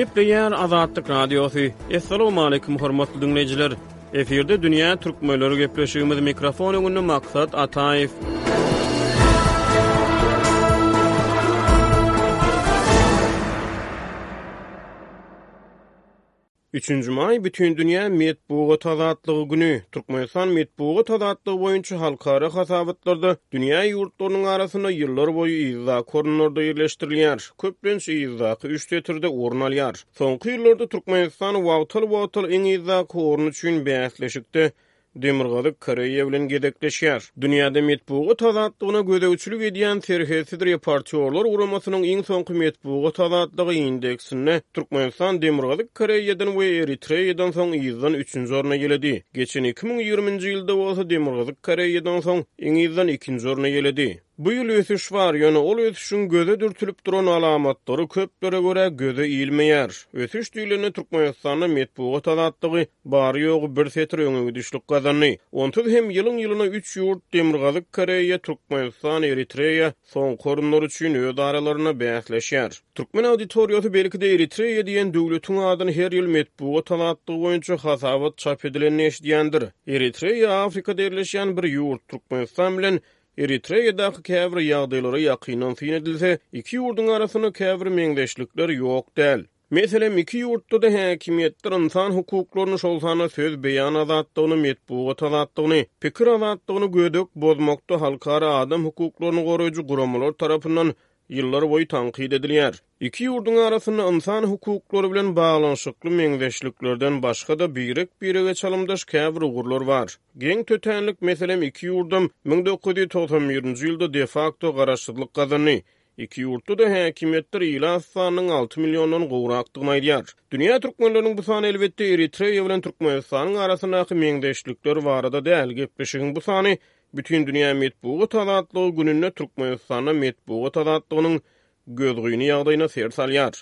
Gepleýär Azatlyk Radiosu. Assalamu alaykum hormatly dinleyijiler. Eferde dünýä türkmenleri gepleşigimiz mikrofon öňünde maksat Ataýew. 3-nji may bütün dünýä medeniýet azatlygy güni. Türkmenistan medeniýet azatlygy boýunça halkara hasabatlarda dünýä ýurtlarynyň arasynda ýyllar boýu izza korunlarda ýerleşdirilýär. Köplençe izzaky 3 tetirde orun alýar. Soňky ýyllarda Türkmenistan wagtal iň izza korun üçin bäsleşikde Demirgazyk Koreýa bilen gedekleşýär. Dünýäde medeniýet azatlygyna gödäwçilik edýän serhesidir ýaparçylar uramasynyň iň soňky medeniýet azatlygy indeksine Türkmenistan Demirgazyk Koreýadan we Eritreýadan soň ýyzdan 3-nji orna geledi. Geçen 2020-nji ýylda bolsa Demirgazyk Koreýadan soň iň ýyzdan 2-nji orna geledi. Bu ýyl ösüş bar, ýöne ol ösüşiň göze dürtülip duran alamatlary köplere görä göze iýilmeýär. Ösüş diýilene Türkmenistanda medeniýet azatlygy bary ýogy bir setir öňe düşlük gazandy. Ontud hem ýylyna 3 ýurt Demirgazyk Koreýa, Türkmenistan, Eritreýa soň korunlar üçin öz aralaryna bäsleşýär. Türkmen auditoriýasy belki de Eritreýa diýen döwletiň adyny her ýyl medeniýet azatlygy boýunça hasabat çap edilenini eşidýändir. Eritreýa Afrikada ýerleşýän bir ýurt. Türkmenistan bilen Eritreýadaky käbir ýagdaýlara ýakynan fin edilse, iki ýurdun arasyna käbir meňdeşlikler ýok däl. Meselem iki ýurtda da häkimiýetler insan hukuklaryny şolsana söz beýan azatlygyny, medeniýet azatlygyny, pikir azatlygyny gödök bozmakda halkara adam hukuklaryny goraýjy guramalar tarapyndan ýyllar boýu tanqid edilýär. İki ýurdun arasynda insan hukuklary bilen baglanyşykly meňdeşliklerden başga da birege çalymdaş käbir ugurlar bar. Geň tötenlik meselem iki ýurdum 1991-nji ýylda de facto garaşdyrlyk gazandy. İki ýurtda da häkimiýetler ýyla sanynyň 6 milyondan gowrakdygyny aýdýar. Dünýä türkmenleriniň bu sany elbetde Eritreýa bilen Türkmenistanyň arasyndaky meňdeşlikler barada däl gepleşigiň bu sany bütün dünýä medeniýet azatlygy gününe Türkmenistana medeniýet azatlygynyň gözgüýni ýagdaýyna ser salýar.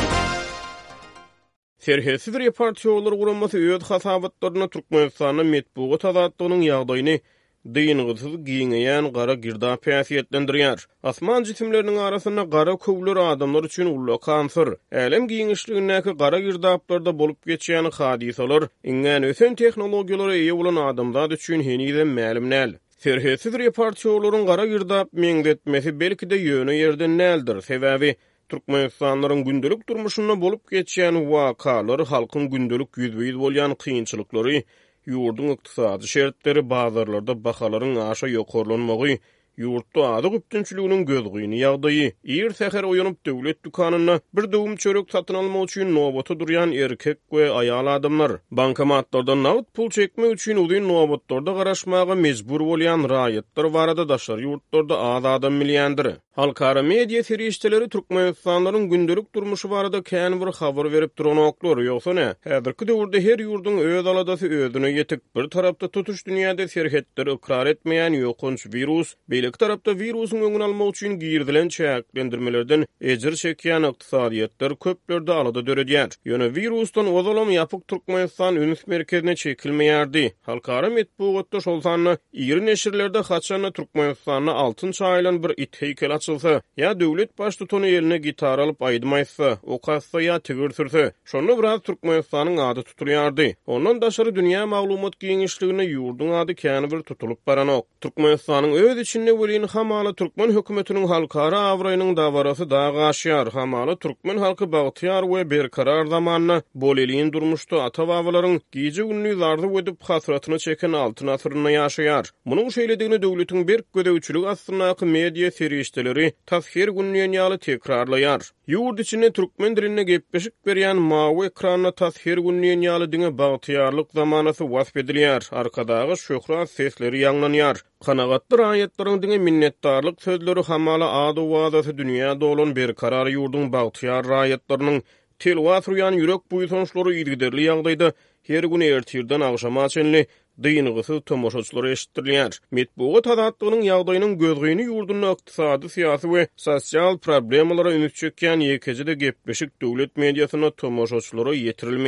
Serhesidir ýaparçylar guramasy öz hasabatlaryna Türkmenistana medeniýet azatlygynyň ýagdaýyny dyňygysyz giňeýän gara girdap häsiýetlendirýär. Asman jisimleriniň arasynda gara köwler adamlar üçin ulla kanser. Elem giňişligindäki gara girdaplarda bolup geçýän hadisalar iňen ösen tehnologiýalary eýe bolan adamlar üçin henüýden ma'lum näl. Serhesidir ýaparçylaryň gara girdap meňdetmesi belki de ýöne ýerden näldir. Sebäbi Türkmenistanlaryň gündelik durmuşynda bolup geçýän wakalar halkyň gündelik ýüzbeýiz bolýan kynçylyklary, ýurdun ykdysady şertleri, bazarlarda bahalaryň aşa ýokarlanmagy, ýurtda adyk üptünçiliginiň gözgüýni ýagdaýy, ýer säher oýanyp döwlet dukanyna bir döwüm çörek satyn almak üçin nowbata durýan erkek we aýal adamlar, bankomatlardan nagd pul çekmek üçin uzun nowbatlarda garaşmaga mejbur bolýan raýatlar barada daşary ýurtlarda az adam bilýändir. Halkara media serişdeleri Türkmenistanlaryň gündelik durmuşy barada kän bir habar berip duranoklar ýoksa ne? Häzirki döwürde her ýurdun öz aladasy özüne ýetik. Bir tarapda tutuş dünýäde serhetleri ikrar etmeýän ýokunç virus, beýleki tarapda virusyň öňüni almak üçin girdilen çäklendirmelerden ejir çekýän ykdysadyýetler köplerde alada döredýär. Ýöne virusdan ozalam ýapyk Türkmenistan üns merkezine çekilmeýärdi. Halkara medeniýetde şol sany ýyry neşirlerde haçanna Türkmenistanyň altynçy aýlan bir it heykel açylsa, ya döwlet başlygyny eline gitar alyp aýdmaýsa, okassa ya tigir sürse, şonu biraz Türkmenistanyň ady tutulýardy. Ondan daşary dünýä maglumat giňişligine ýurdun ady kän bir tutulup baranok. Türkmenistanyň öz içinde welin hamaly türkmen hökümetiniň halkara awraýynyň dawarasy daga aşýar. Hamaly türkmen halky bagtyar we berkarar zamanyna boleliň durmuşda ata-babalaryň giýje günlüklerde edip hasratyny çeken altyn asyryna ýaşaýar. Munyň şeýledigini döwletiň berk gödäwçilik astyndaky media serişdeleri tasvir günlüğün ýaly tekrarlaýar. Ýurt içinde türkmen diline gepleşik berýän mawy ekranna tasvir günlüğün ýaly diňe bagtyarlyk zamanasy wasp edilýär. Arkadagy şöhrat sesleri ýanglanýar. Kanagatly raýatlaryň diňe minnetdarlyk sözleri hamaly ady-wazasy dünýä dolan berkarar ýurdun bagtyar raýatlarynyň telwas ruyan ýürek buýsançlary ýygyderli ýagdaýda her gün ertirden agşama çenli dyňygysyz tomoşaçylary eşitdirilýär. Medeniýet azatlygynyň ýagdaýynyň gözgüýni ýurdun ykdysady, syýasy we sosial problemalara üns çekýän ýekejide gepleşik döwlet mediasyna tomoşaçylary ýetirilmeýär.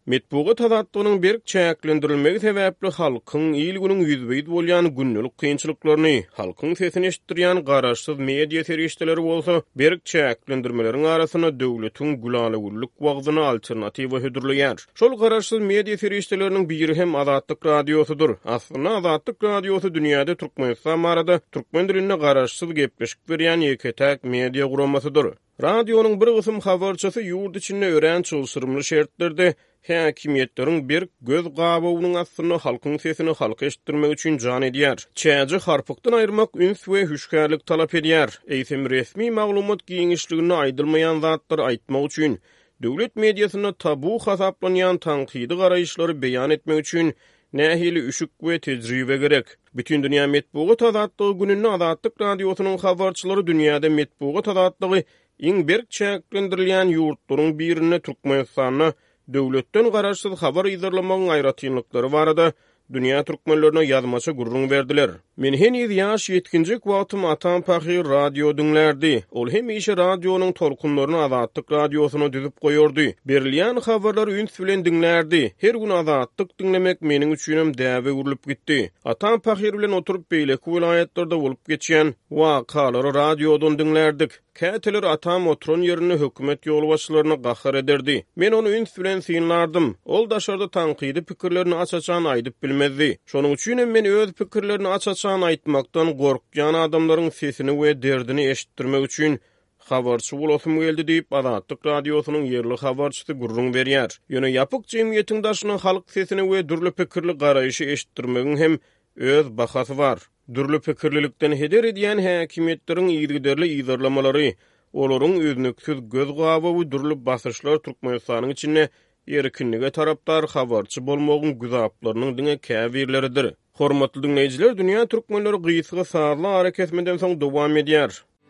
Metbugat azatlygynyň berk çäklendirilmegi sebäpli halkyň ýylgynyň ýüzbeýid bolýan günnelik kynçylyklaryny, halkyň sesini eşitdirýän garaşsyz media serişdeleri bolsa, berk çäklendirmeleriň arasyna döwletiň gulalyglyk wagtyny alternatiwa hödürleýär. Şol garaşsyz media serişdeleriniň biri hem Azatlyk radiosudur. Aslynda Azatlyk radiosu dünýäde Türkmenistan barada türkmen diline garaşsyz gepleşik berýän ýeketäk media guramasydyr. Radionuň bir gysym habarçysy ýurt içinde ören çylşyrymly şertlerde häkimetleriň bir göz gabawynyň aslynda halkyň sesini halka eşitdirmek üçin jan edýär. Çäji harpykdan aýyrmak üns we hüşgärlik talap edýär. Eýsem resmi maglumat giňişligini aýdylmaýan zatlar aýtmak üçin döwlet mediasyna tabu hasaplanýan tanqidi garaýşlary beýan etmek üçin nähili üşük we tejribe gerek. Bütün dünýä metbugat azatlygy gününi Azatlyk radiosynyň habarçylary dünýäde metbugat azatlygy iň berk çäklendirilýän ýurtlaryň birine Türkmenistanyna döwletden garaşsyz habar ýazarlamagyň aýratynlyklary barada dünýä türkmenlerine ýazmaça gurrun berdiler. Men heniz ýaş ýetkinjik wagtym atam pahyr radio dinlerdi. Ol hemişe radionuň tolkunlaryny Azatlyk radiosyna düzüp goýardy. Berilýän habarlary üns bilen dinlerdi. Her gün Azatlyk dinlemek meniň üçin däwe urulyp gitdi. Atam pahyr bilen oturup beýleki vilayetlerde bolup geçýän wakalary radiodan dinlerdik. Käteler atam oturan ýerini hökümet ýolbaşçylaryna gahar ederdi. Men onu üns bilen synlardım. Ol daşarda tanqidi pikirlerini açaçan aýdyp bilmezdi. Şonuň üçin men öz pikirlerini açaçan aýtmakdan gorkýan adamlaryň sesini we derdini eşitdirmek üçin habarçy bolasym geldi diýip Azatlyk radiosynyň ýerli habarçysy gurrun berýär. Ýöne ýapyk jemgyýetiň daşynyň halk sesini we dürli pikirli garaýşy eşitdirmegiň hem öz bahasy bar. Dürli pikirlilikden heder edýän häkimetleriň ýygyderli ýazarlamalary, olaryň öznüksiz göz gabawy we dürli basyşlar Türkmenistanyň içinde erkinlige tarapdar habarçy bolmagyň güzaplarynyň diňe käbirleridir. Hormatly dinleýijiler, dünýä türkmenleri gysga sağly hareket etmeden soň dowam edýär.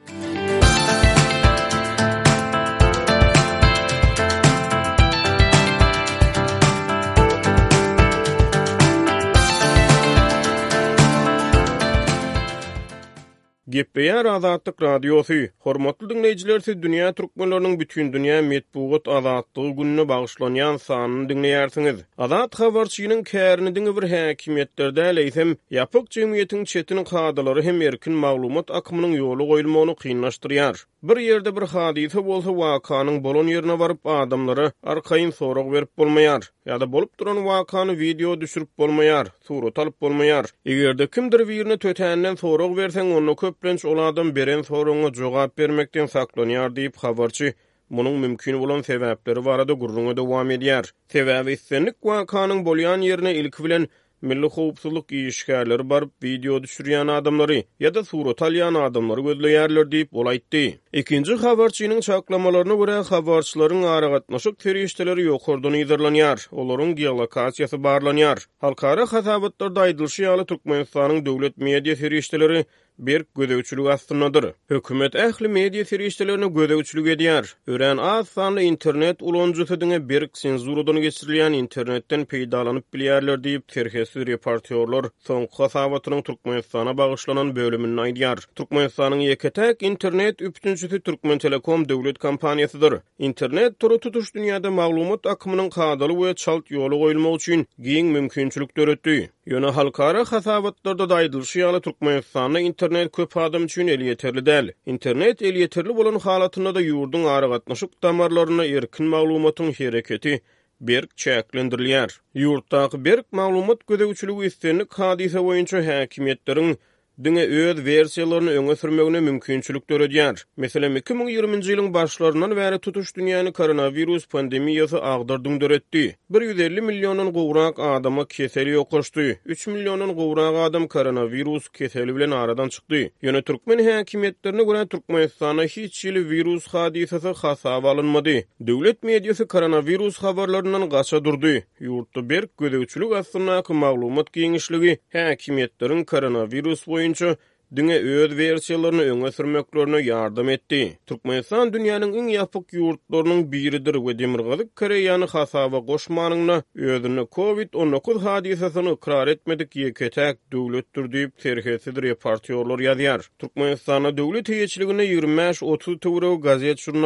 Gepleýär Azatlyk radiosu. Hormatly dinleýijiler, siz dünýä türkmenleriniň bütün dünýä metbugat azatlygy gününe bagyşlanýan sanyny dinleýärsiňiz. Azat habarçynyň kärini diňe bir häkimetlerde leýsem, ýapyk jemgyýetiň çetini kadalary hem erkin maglumat akymynyň ýoly goýulmagyny kynlaşdyrýar. Bir ýerde bir hadise bolsa wakanyň bolan ýerine baryp adamlara arkaýyn sorag berip bolmaýar. Ýa-da bolup duran wakany video düşürüp bolmaýar, surat alyp bolmaýar. Egerde kimdir birine tötänden sorag berseň, onu köplenç ol adam beren soragyna jogap bermekden saklanýar diýip habarçy munyň mümkin bolan sebäpleri barada gurruna dowam edýär. Sebäbi islenlik wakanyň bolýan ýerine ilki bilen milli howpsuzlyk işgärleri baryp video düşürýän adamlary ýa-da surat alýan adamlary gözleýärler diýip ol aýtdy. Ikinji habarçynyň çaklamalaryna görä habarçylaryň aragatnaşyk ferişdeleri ýokardan ýazarlanýar, olaryň geolokasiýasy barlanýar. Halkara hasabatlarda aýdylşy Türkmenistanyň döwlet media ferişdeleri bir gödäwçilik astynadyr. Hökümet ähli media ferişdelerini gödäwçilik edýär. Ören az sanly internet ulanjysy diňe bir senzuradan geçirilýän internetden peýdalanyp bilýärler diýip terhesi reportyorlar soňky hasabatynyň Türkmenistana bagyşlanan bölümini aýdýar. Türkmenistanyň ýeketäk internet üptünçisi Türkmen Telekom döwlet kompaniýasydyr. Internet turu tutuş dünýäde maglumat akymynyň kadaly we çalt ýoly goýulmak üçin giň mümkinçilik döretdi. Ýöne halkara hasabatlarda da aýdylşy Türkmenistanyň internet köp adam üçin el ýeterli däl. Internet el ýeterli bolan halatynda da ýurdun aragatnaşyk damarlaryna erkin maglumatyň hereketi berk çäklendirilýär. Ýurtdaky berk maglumat gödäwçiligi istenlik hadise boýunça häkimetleriň diňe öz versiýalaryny öňe sürmegine mümkinçilik döredýär. Meselem 2020-nji ýylyň başlaryndan bäri tutuş dünýäni koronavirus pandemiýasy agdardyň döretdi. 150 million gowrak adama keseli ýokaşdy. 3 million gowrak adam koronavirus keseli bilen aradan çykdy. Ýöne türkmen häkimetlerine görä Türkmenistana hiç ýyly virus hadisesi hasaba alınmady. Döwlet mediýasy koronavirus habarlaryndan gaça durdy. Ýurtda berk gödäwçilik aslynda maglumat giňişligi häkimetleriň koronavirus boýunça diňe öz versiýalaryny öňe sürmeklerine ýardam etdi. Türkmenistan dünýäniň iň ýapyk ýurtlarynyň biridir we Demirgazyk Koreýany hasaba goşmanyňda özüne COVID-19 hadisesini ikrar etmedik ýeketäk döwletdir diýip terhesi reportyorlar ýazýar. Türkmenistana döwlet heýetçiligine 25-30 töwre gazet jurnal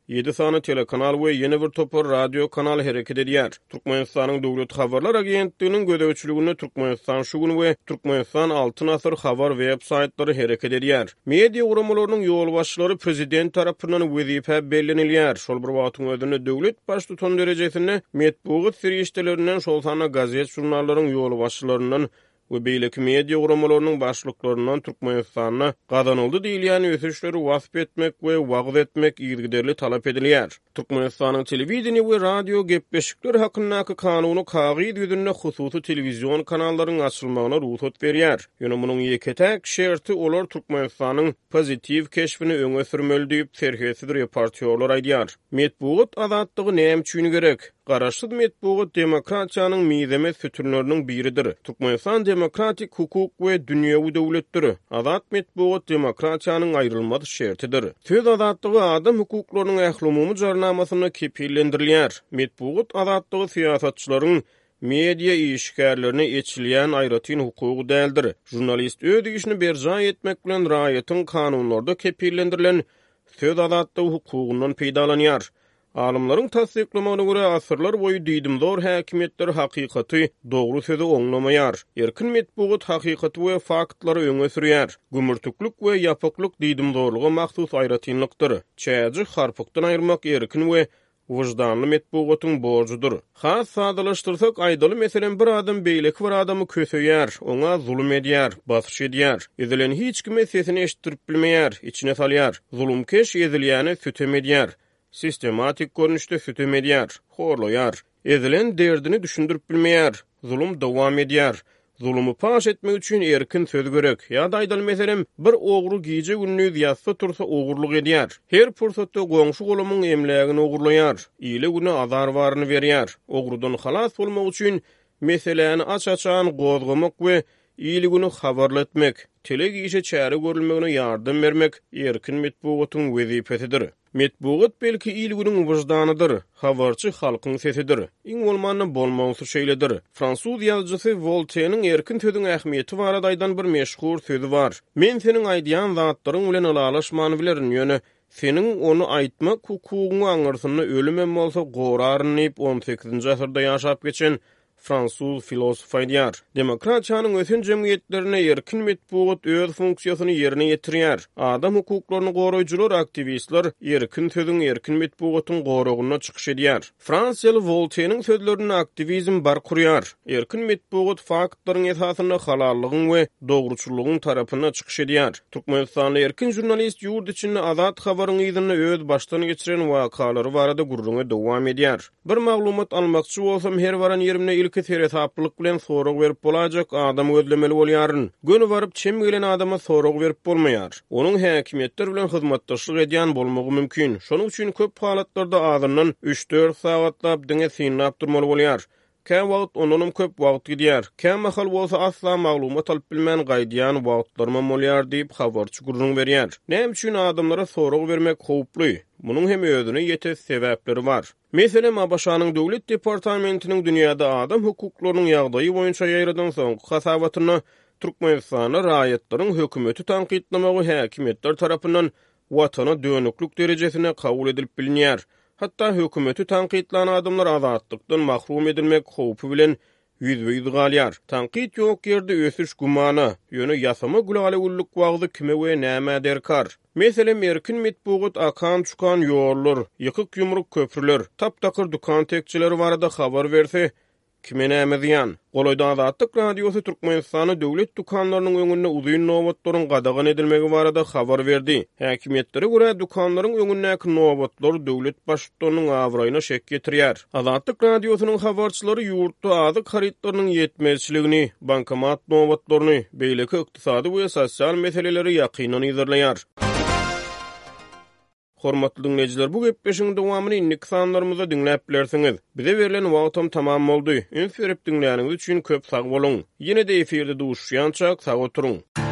7 sany telekanal we ýene bir topar radio kanal hereket edýär. Türkmenistanyň Döwlet Habarlar Agentliginiň gödäwçiliginde Türkmenistan şugun we Türkmenistan Altyn Asr habar web-saytlary hereket edýär. Media uramalarynyň ýol başçylary prezident tarapyndan wezife bellenilýär. Şol bir wagtyň özünde döwlet baş tutan derejesinde metbuat sirişdelerinden şol sana gazet jurnallaryň ýol başçylarynyň we beýleki media uramalarynyň başlyklarynyň Türkmenistanyna gazanyldy diýilýän ösüşleri wasp etmek we wagt etmek ýergiderli talap edilýär. Türkmenistanyň telewizioni we radio gepleşikleri hakyndaky kanuny kagyd ýüzünde hususy telewizion kanallarynın açylmagyna ruhsat berýär. Ýöne munyň ýeketek şerti olar Türkmenistanyň pozitiv keşfini öňe sürmeli diýip serhesiz reportyorlar aýdýar. Metbuat azatlygy näme üçin gerek? Garaşsyz metbuat demokratiýanyň mizemet füturlarynyň biridir. Türkmenistan demokratik hukuk we dünýäwi döwletdir. Azat metbuat demokratiýanyň aýrylmaz şertidir. Söz azatlygy adam hukuklarynyň ählumumy jarnamasyna kepillendirilýär. Metbuat azatlygy siýasatçylaryň media işgärlerini eçilýän aýratyn hukugy däldir. Jurnalist öz işini berja etmek bilen raýatyň kanunlarda kepillendirilen söz azatlygy hukugundan peýdalanýar. Alımlaryň tasdiklamagyna görä asyrlar boyu diýdimdor häkimetler hakykaty dogry sözi oňlamaýar. Erkin metbuat hakykaty we faktlary öňe sürýär. Gümürtüklük we ýapyklyk diýdimdorlygy mahsus aýratynlykdyr. Çäji harpykdan aýyrmak erkin we wyjdanly metbuatyň borjudyr. Has sadalaşdyrsak aýdaly meselen bir adam beýleki bir adamy köseýär, oňa zulm edýär, basyş edýär. Edilen hiç kime sesini eşitdirip bilmeýär, içine salýar. Zulmkeş edilýäni sütem edýär. Sistematik görnüşde sütem edýär, horlaýar. Edilen derdini düşündirip bilmeýär. Zulm dowam edýär. Zulmy paş etmek üçin erkin söz gerek. Ýa-da aýdal meselem bir ogru giýje günnüz ýatsa tursa ogurluk edýär. Her pursatda goňşy golumyň emlegini ogurlaýar. Ýyle güne azar baryny berýär. Ogrudan halas bolmak üçin meseleni aç-açan gozgamak we ýyle güne habarlatmak, tele giýje çäre görülmegine ýardam bermek erkin metbuatyň wezifesidir. Metbuat belki ilgünün wyjdanydyr, habarçy halkyň sesidir. Iň bolmany bolmagy şeýledir. Fransuz ýazgysy Voltaire'niň erkin sözüň ähmiýeti barada aýdan bir meşhur sözi bar. Men seniň aýdýan zatlaryň bilen alalaşmany bilerin, ýöne seniň onu aýtmak hukugyny aňyrsyny ölümem bolsa gorarynyp 18-nji asyrda ýaşap geçen Fransuz filosof aýdýar. Demokratiýanyň ösen jemgyýetlerine erkin metbuat öz funksiýasyny ýerine ýetirýär. Adam hukuklaryny goraýjylar, aktivistler erkin sözüň erkin metbuatyň goragyna çykyş edýär. Fransiýaly Voltaire'niň sözlerini aktivizm bar kurýar. Erkin metbuat faktlaryň esasyna halallygyň we dogruçylygyň tarapyna çykyş edýär. Türkmenistanly erkin jurnalist ýurt içinde azat habaryň ýygyny öz başdan geçiren wakalary barada gurruna dowam edýär. Bir maglumat almakçy bolsam her waran ýerimne ilki teraplyk bilen sorag berip bolajak adam gözlemeli bolýaryn. Göni baryp çem gelen adama sorag berip bolmaýar. Onuň häkimetler bilen hyzmatdaşlyk edýän bolmagy mümkin. Şonuň üçin köp halatlarda adamdan 3-4 sagatlap diňe synap durmaly bolýar. Käm wagt onunum köp wagt gidýär. Käm mahal bolsa asla maglumat alyp bilmän gaýdýan wagtlarma bolýar diýip habarçy gurrun berýär. Näme üçin adamlara sorag bermek howply? Munyň hem özüne ýetes sebäpleri bar. Meselem Abaşanyň döwlet departamentiniň dünýäde adam hukuklarynyň ýagdaýy boýunça ýaýradan soňky hasabatyny Türkmenistanyň raýatlaryň hökümeti tanqidlamagy häkimetler tarapyndan watana dönüklük derejesine kabul edilip bilinýär. Hatta hökümeti tanqidlanan adamlar azatlykdan mahrum edilmek howpy bilen yüz galýar. Tanqid ýok ýerde ösüş gumana, ýöne ýasama gulaly wagty kime we näme derkar. Meselem erkin metbuat akan çukan ýollar, ýykyk ýumruk köprüler, taptakyr dukan tekçileri barada habar berse kime näme ziýan? Golaýda Azatlyk radiosy Türkmenistany döwlet dukanlarynyň öňünde uzun nowbatlaryň gadagan edilmegi barada habar berdi. Häkimetlere görä dukanlaryň öňündäki nowbatlar döwlet başlygynyň awraýyna şek getirýär. Azatlyk radiosynyň habarçylary ýurtda azyk haritlarynyň ýetmezçiligini, bankomat nowbatlaryny, beýleki ykdysady we sosial meseleleri ýakynan ýerleýär. Hormatly dinleyijiler, bu gepleşiň dowamyny inlik sanlarymyzda dinläp bilersiňiz. Bize berilen wagtym tamam boldy. Üns berip dinläniňiz üçin köp sag boluň. Ýene-de efirde duşýançak sag oturuň.